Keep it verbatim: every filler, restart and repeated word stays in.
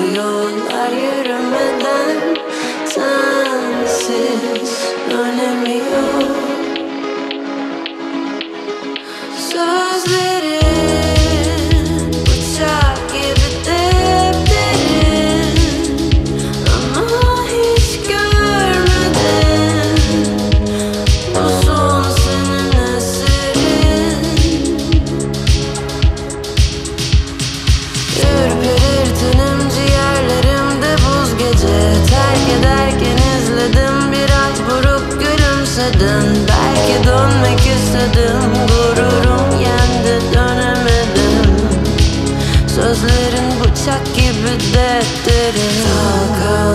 yollar yürümeden sensiz önemi yok. Sözlerin bıçak gibi depderin, ama hiç görmedin. Bu son senin eserin. Ürperir tenim, ciğerlerimde buz gece. Terk ederken izledim, biraz buruk gülümsedin. Belki dönmek istedim, gururum yendi, dönemedim. Sözlerin bıçak gibi depderin.